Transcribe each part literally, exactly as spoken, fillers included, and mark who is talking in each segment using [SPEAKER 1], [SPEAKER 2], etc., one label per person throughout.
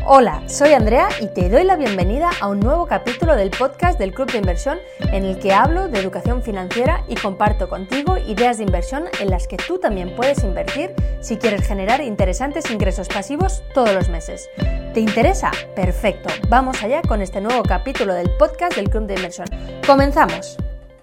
[SPEAKER 1] Hola, soy Andrea y te doy la bienvenida a un nuevo capítulo del podcast del Club de Inversión en el que hablo de educación financiera y comparto contigo ideas de inversión en las que tú también puedes invertir si quieres generar interesantes ingresos pasivos todos los meses. ¿Te interesa? Perfecto, vamos allá con este nuevo capítulo del podcast del Club de Inversión. ¡Comenzamos!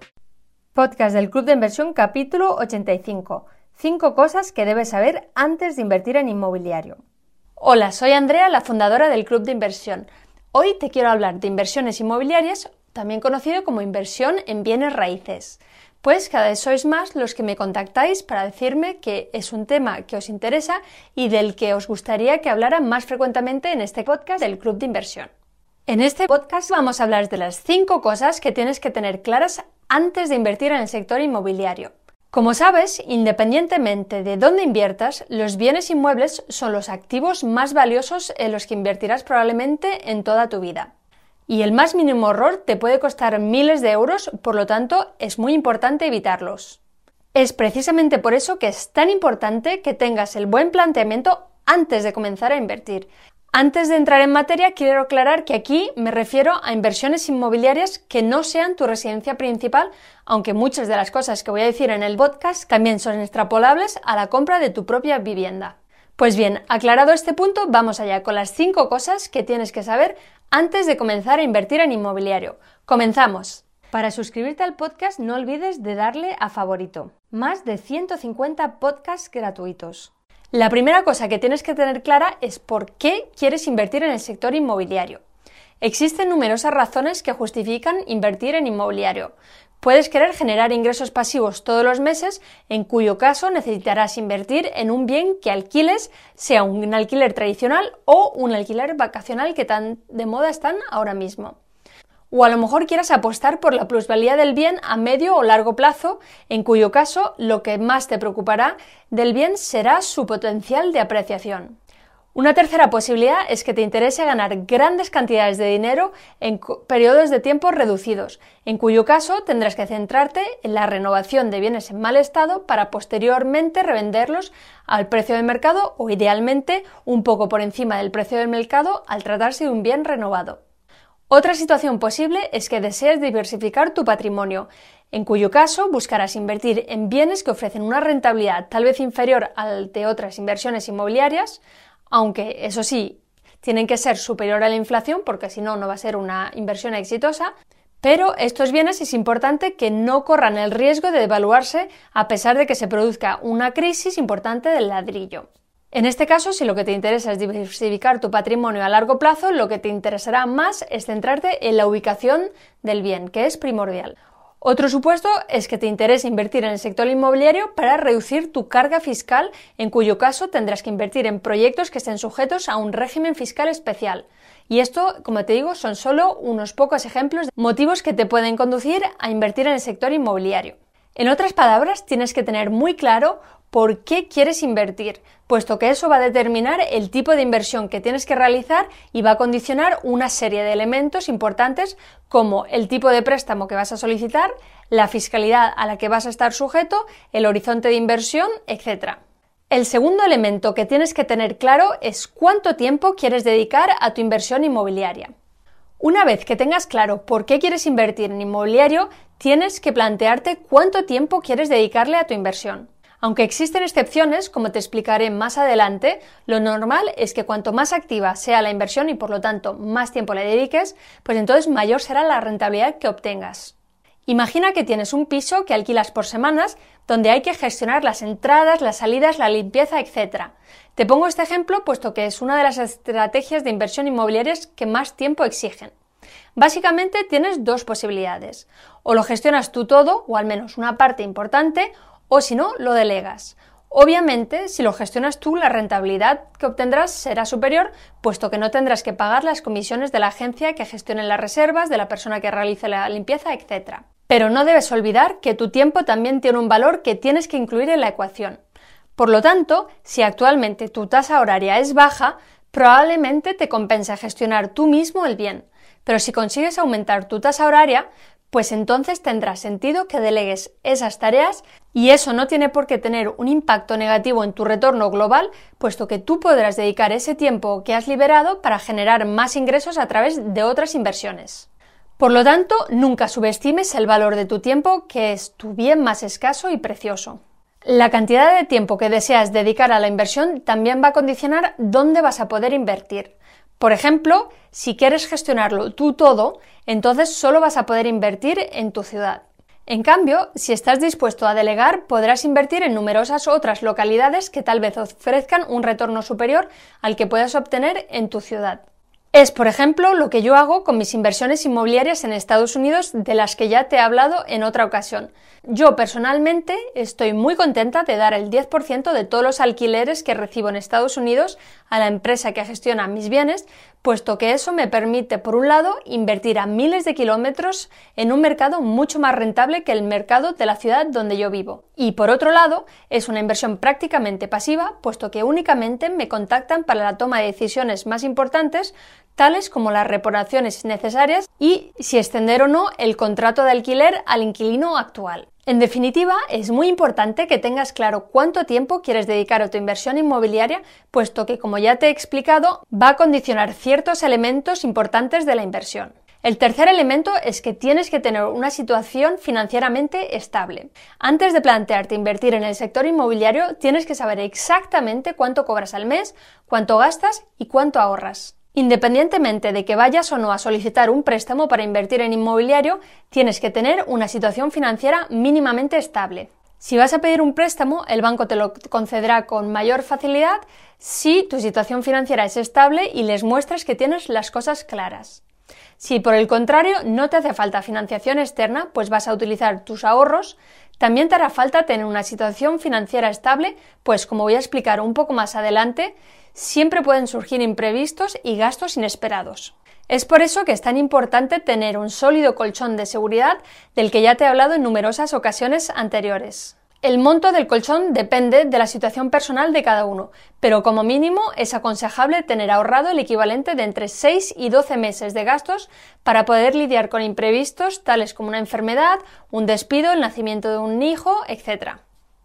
[SPEAKER 1] Podcast del Club de Inversión, capítulo ochenta y cinco. cinco cosas que debes saber antes de invertir en inmobiliario. Hola, soy Andrea, la fundadora del Club de Inversión. Hoy te quiero hablar de inversiones inmobiliarias, también conocido como inversión en bienes raíces. Pues cada vez sois más los que me contactáis para decirme que es un tema que os interesa y del que os gustaría que hablara más frecuentemente en este podcast del Club de Inversión. En este podcast vamos a hablar de las cinco cosas que tienes que tener claras antes de invertir en el sector inmobiliario. Como sabes, independientemente de dónde inviertas, los bienes inmuebles son los activos más valiosos en los que invertirás probablemente en toda tu vida. Y el más mínimo error te puede costar miles de euros, por lo tanto, es muy importante evitarlos. Es precisamente por eso que es tan importante que tengas el buen planteamiento antes de comenzar a invertir. Antes de entrar en materia, quiero aclarar que aquí me refiero a inversiones inmobiliarias que no sean tu residencia principal, aunque muchas de las cosas que voy a decir en el podcast también son extrapolables a la compra de tu propia vivienda. Pues bien, aclarado este punto, vamos allá con las cinco cosas que tienes que saber antes de comenzar a invertir en inmobiliario. ¡Comenzamos! Para suscribirte al podcast no olvides de darle a favorito. Más de ciento cincuenta podcasts gratuitos. La primera cosa que tienes que tener clara es por qué quieres invertir en el sector inmobiliario. Existen numerosas razones que justifican invertir en inmobiliario. Puedes querer generar ingresos pasivos todos los meses, en cuyo caso necesitarás invertir en un bien que alquiles, sea un alquiler tradicional o un alquiler vacacional que tan de moda están ahora mismo. O a lo mejor quieras apostar por la plusvalía del bien a medio o largo plazo, en cuyo caso lo que más te preocupará del bien será su potencial de apreciación. Una tercera posibilidad es que te interese ganar grandes cantidades de dinero en periodos de tiempo reducidos, en cuyo caso tendrás que centrarte en la renovación de bienes en mal estado para posteriormente revenderlos al precio del mercado o idealmente un poco por encima del precio del mercado al tratarse de un bien renovado. Otra situación posible es que desees diversificar tu patrimonio, en cuyo caso buscarás invertir en bienes que ofrecen una rentabilidad tal vez inferior al de otras inversiones inmobiliarias, aunque eso sí, tienen que ser superior a la inflación porque si no, no va a ser una inversión exitosa, pero estos bienes es importante que no corran el riesgo de devaluarse a pesar de que se produzca una crisis importante del ladrillo. En este caso, si lo que te interesa es diversificar tu patrimonio a largo plazo, lo que te interesará más es centrarte en la ubicación del bien, que es primordial. Otro supuesto es que te interese invertir en el sector inmobiliario para reducir tu carga fiscal, en cuyo caso tendrás que invertir en proyectos que estén sujetos a un régimen fiscal especial. Y esto, como te digo, son solo unos pocos ejemplos de motivos que te pueden conducir a invertir en el sector inmobiliario. En otras palabras, tienes que tener muy claro por qué quieres invertir, puesto que eso va a determinar el tipo de inversión que tienes que realizar y va a condicionar una serie de elementos importantes como el tipo de préstamo que vas a solicitar, la fiscalidad a la que vas a estar sujeto, el horizonte de inversión, etcétera. El segundo elemento que tienes que tener claro es cuánto tiempo quieres dedicar a tu inversión inmobiliaria. Una vez que tengas claro por qué quieres invertir en inmobiliario, tienes que plantearte cuánto tiempo quieres dedicarle a tu inversión. Aunque existen excepciones, como te explicaré más adelante, lo normal es que cuanto más activa sea la inversión y por lo tanto más tiempo le dediques, pues entonces mayor será la rentabilidad que obtengas. Imagina que tienes un piso que alquilas por semanas donde hay que gestionar las entradas, las salidas, la limpieza, etcétera. Te pongo este ejemplo puesto que es una de las estrategias de inversión inmobiliarias que más tiempo exigen. Básicamente tienes dos posibilidades. O lo gestionas tú todo, o al menos una parte importante, o si no, lo delegas. Obviamente, si lo gestionas tú, la rentabilidad que obtendrás será superior, puesto que no tendrás que pagar las comisiones de la agencia que gestione las reservas, de la persona que realice la limpieza, etcétera. Pero no debes olvidar que tu tiempo también tiene un valor que tienes que incluir en la ecuación. Por lo tanto, si actualmente tu tasa horaria es baja, probablemente te compensa gestionar tú mismo el bien. Pero si consigues aumentar tu tasa horaria, pues entonces tendrá sentido que delegues esas tareas y eso no tiene por qué tener un impacto negativo en tu retorno global, puesto que tú podrás dedicar ese tiempo que has liberado para generar más ingresos a través de otras inversiones. Por lo tanto, nunca subestimes el valor de tu tiempo, que es tu bien más escaso y precioso. La cantidad de tiempo que deseas dedicar a la inversión también va a condicionar dónde vas a poder invertir. Por ejemplo, si quieres gestionarlo tú todo, entonces solo vas a poder invertir en tu ciudad. En cambio, si estás dispuesto a delegar, podrás invertir en numerosas otras localidades que tal vez ofrezcan un retorno superior al que puedas obtener en tu ciudad. Es, por ejemplo, lo que yo hago con mis inversiones inmobiliarias en Estados Unidos, de las que ya te he hablado en otra ocasión. Yo personalmente estoy muy contenta de dar el diez por ciento de todos los alquileres que recibo en Estados Unidos a la empresa que gestiona mis bienes, puesto que eso me permite, por un lado, invertir a miles de kilómetros en un mercado mucho más rentable que el mercado de la ciudad donde yo vivo. Y por otro lado, es una inversión prácticamente pasiva, puesto que únicamente me contactan para la toma de decisiones más importantes, tales como las reparaciones necesarias y si extender o no el contrato de alquiler al inquilino actual. En definitiva, es muy importante que tengas claro cuánto tiempo quieres dedicar a tu inversión inmobiliaria, puesto que, como ya te he explicado, va a condicionar ciertos elementos importantes de la inversión. El tercer elemento es que tienes que tener una situación financieramente estable. Antes de plantearte invertir en el sector inmobiliario, tienes que saber exactamente cuánto cobras al mes, cuánto gastas y cuánto ahorras. Independientemente de que vayas o no a solicitar un préstamo para invertir en inmobiliario, tienes que tener una situación financiera mínimamente estable. Si vas a pedir un préstamo, el banco te lo concederá con mayor facilidad si tu situación financiera es estable y les muestras que tienes las cosas claras. Si por el contrario no te hace falta financiación externa, pues vas a utilizar tus ahorros, también te hará falta tener una situación financiera estable, pues como voy a explicar un poco más adelante, siempre pueden surgir imprevistos y gastos inesperados. Es por eso que es tan importante tener un sólido colchón de seguridad del que ya te he hablado en numerosas ocasiones anteriores. El monto del colchón depende de la situación personal de cada uno, pero como mínimo es aconsejable tener ahorrado el equivalente de entre seis y doce meses de gastos para poder lidiar con imprevistos tales como una enfermedad, un despido, el nacimiento de un hijo, etcétera.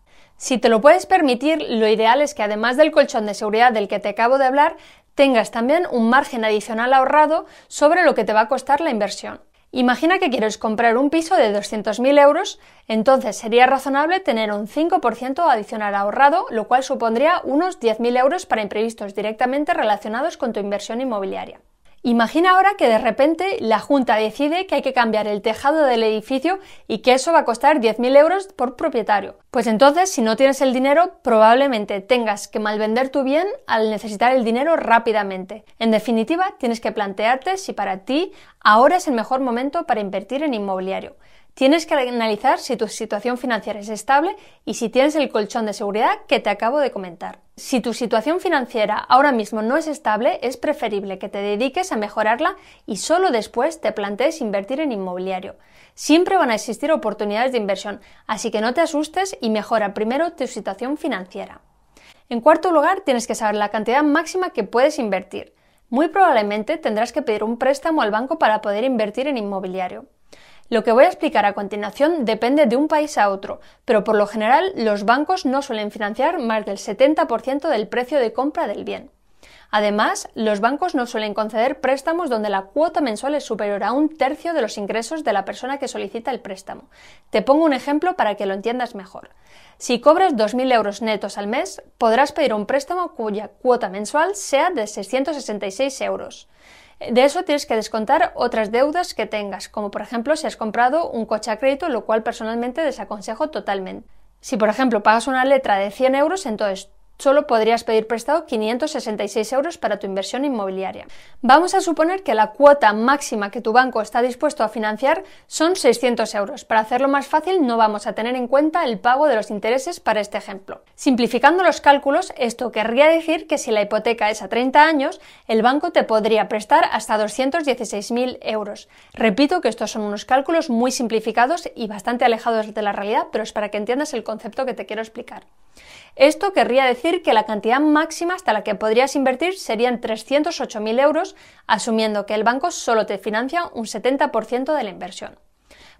[SPEAKER 1] Si te lo puedes permitir, lo ideal es que además del colchón de seguridad del que te acabo de hablar, tengas también un margen adicional ahorrado sobre lo que te va a costar la inversión. Imagina que quieres comprar un piso de doscientos mil euros, entonces sería razonable tener un cinco por ciento adicional ahorrado, lo cual supondría unos diez mil euros para imprevistos directamente relacionados con tu inversión inmobiliaria. Imagina ahora que de repente la Junta decide que hay que cambiar el tejado del edificio y que eso va a costar diez mil euros por propietario. Pues entonces, si no tienes el dinero, probablemente tengas que malvender tu bien al necesitar el dinero rápidamente. En definitiva, tienes que plantearte si para ti ahora es el mejor momento para invertir en inmobiliario. Tienes que analizar si tu situación financiera es estable y si tienes el colchón de seguridad que te acabo de comentar. Si tu situación financiera ahora mismo no es estable, es preferible que te dediques a mejorarla y solo después te plantees invertir en inmobiliario. Siempre van a existir oportunidades de inversión, así que no te asustes y mejora primero tu situación financiera. En cuarto lugar, tienes que saber la cantidad máxima que puedes invertir. Muy probablemente tendrás que pedir un préstamo al banco para poder invertir en inmobiliario. Lo que voy a explicar a continuación depende de un país a otro, pero por lo general los bancos no suelen financiar más del setenta por ciento del precio de compra del bien. Además, los bancos no suelen conceder préstamos donde la cuota mensual es superior a un tercio de los ingresos de la persona que solicita el préstamo. Te pongo un ejemplo para que lo entiendas mejor. Si cobras dos mil euros netos al mes, podrás pedir un préstamo cuya cuota mensual sea de seiscientos sesenta y seis euros. De eso tienes que descontar otras deudas que tengas, como por ejemplo si has comprado un coche a crédito, lo cual personalmente desaconsejo totalmente. Si por ejemplo pagas una letra de cien euros, entonces solo podrías pedir prestado quinientos sesenta y seis euros para tu inversión inmobiliaria. Vamos a suponer que la cuota máxima que tu banco está dispuesto a financiar son seiscientos euros. Para hacerlo más fácil, no vamos a tener en cuenta el pago de los intereses para este ejemplo. Simplificando los cálculos, esto querría decir que si la hipoteca es a treinta años, el banco te podría prestar hasta doscientos dieciséis mil euros. Repito que estos son unos cálculos muy simplificados y bastante alejados de la realidad, pero es para que entiendas el concepto que te quiero explicar. Esto querría decir que la cantidad máxima hasta la que podrías invertir serían trescientos ocho mil euros, asumiendo que el banco solo te financia un setenta por ciento de la inversión.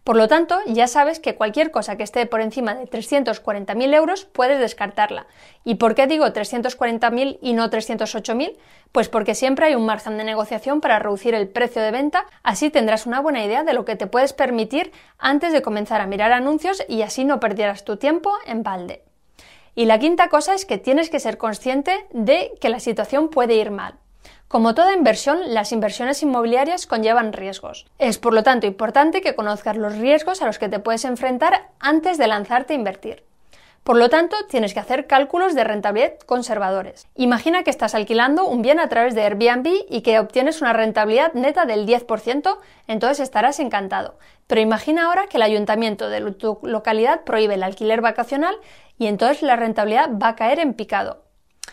[SPEAKER 1] Por lo tanto, ya sabes que cualquier cosa que esté por encima de trescientos cuarenta mil euros puedes descartarla. ¿Y por qué digo trescientos cuarenta mil y no trescientos ocho mil? Pues porque siempre hay un margen de negociación para reducir el precio de venta, así tendrás una buena idea de lo que te puedes permitir antes de comenzar a mirar anuncios y así no perdieras tu tiempo en balde. Y la quinta cosa es que tienes que ser consciente de que la situación puede ir mal. Como toda inversión, las inversiones inmobiliarias conllevan riesgos. Es por lo tanto importante que conozcas los riesgos a los que te puedes enfrentar antes de lanzarte a invertir. Por lo tanto, tienes que hacer cálculos de rentabilidad conservadores. Imagina que estás alquilando un bien a través de Airbnb y que obtienes una rentabilidad neta del diez por ciento, entonces estarás encantado. Pero imagina ahora que el ayuntamiento de tu localidad prohíbe el alquiler vacacional y entonces la rentabilidad va a caer en picado.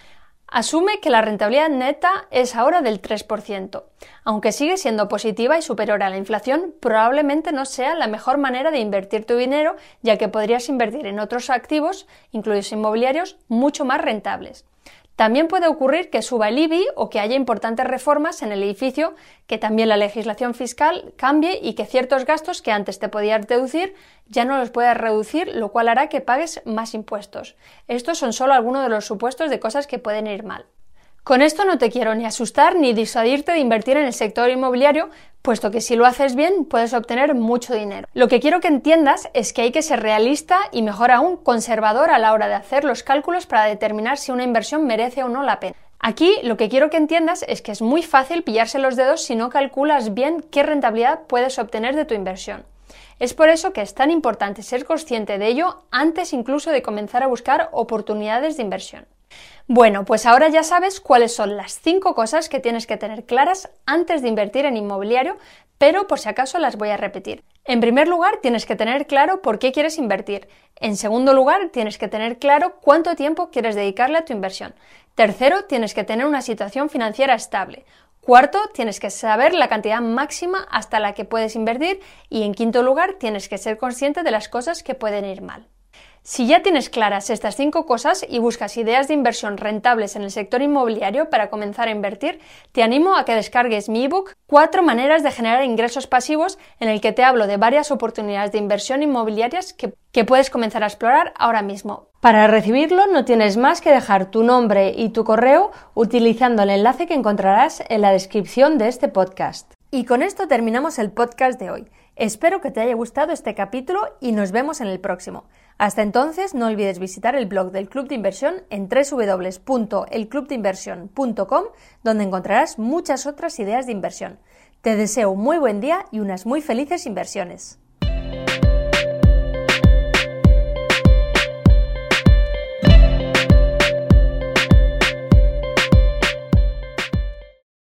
[SPEAKER 1] Asume que la rentabilidad neta es ahora del tres por ciento. Aunque sigue siendo positiva y superior a la inflación, probablemente no sea la mejor manera de invertir tu dinero, ya que podrías invertir en otros activos, incluidos inmobiliarios, mucho más rentables. También puede ocurrir que suba el I B I o que haya importantes reformas en el edificio, que también la legislación fiscal cambie y que ciertos gastos que antes te podías deducir ya no los puedas reducir, lo cual hará que pagues más impuestos. Estos son solo algunos de los supuestos de cosas que pueden ir mal. Con esto no te quiero ni asustar ni disuadirte de invertir en el sector inmobiliario, puesto que si lo haces bien puedes obtener mucho dinero. Lo que quiero que entiendas es que hay que ser realista y mejor aún conservador a la hora de hacer los cálculos para determinar si una inversión merece o no la pena. Aquí lo que quiero que entiendas es que es muy fácil pillarse los dedos si no calculas bien qué rentabilidad puedes obtener de tu inversión. Es por eso que es tan importante ser consciente de ello antes incluso de comenzar a buscar oportunidades de inversión. Bueno, pues ahora ya sabes cuáles son las cinco cosas que tienes que tener claras antes de invertir en inmobiliario, pero por si acaso las voy a repetir. En primer lugar, tienes que tener claro por qué quieres invertir. En segundo lugar, tienes que tener claro cuánto tiempo quieres dedicarle a tu inversión. Tercero, tienes que tener una situación financiera estable. Cuarto, tienes que saber la cantidad máxima hasta la que puedes invertir. Y en quinto lugar, tienes que ser consciente de las cosas que pueden ir mal. Si ya tienes claras estas cinco cosas y buscas ideas de inversión rentables en el sector inmobiliario para comenzar a invertir, te animo a que descargues mi ebook Cuatro maneras de generar ingresos pasivos, en el que te hablo de varias oportunidades de inversión inmobiliarias que, que puedes comenzar a explorar ahora mismo. Para recibirlo no tienes más que dejar tu nombre y tu correo utilizando el enlace que encontrarás en la descripción de este podcast. Y con esto terminamos el podcast de hoy. Espero que te haya gustado este capítulo y nos vemos en el próximo. Hasta entonces, no olvides visitar el blog del Club de Inversión en doble u doble u doble u punto el club de inversión punto com, donde encontrarás muchas otras ideas de inversión. Te deseo un muy buen día y unas muy felices inversiones.